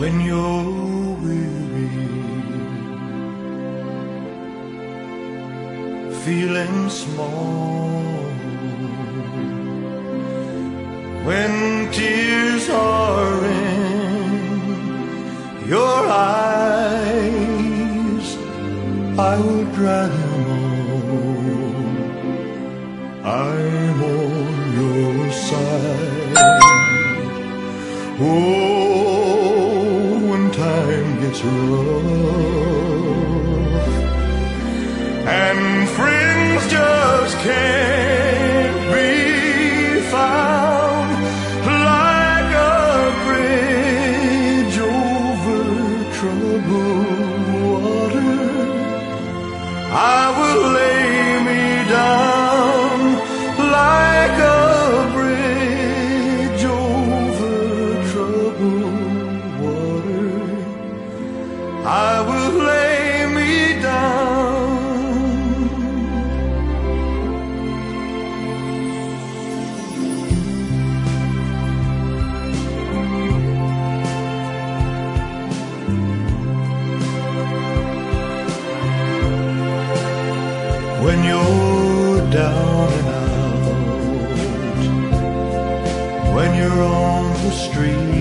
when you're weary, feeling small, when tears are in your eyes, I will dry them all. I'm on your side. Oh, when time gets rough and friends just can't be found, like a bridge over troubled water, I will lay me down like a bridge over troubled water. I will lay me down. When you're down and out, when you're on the street,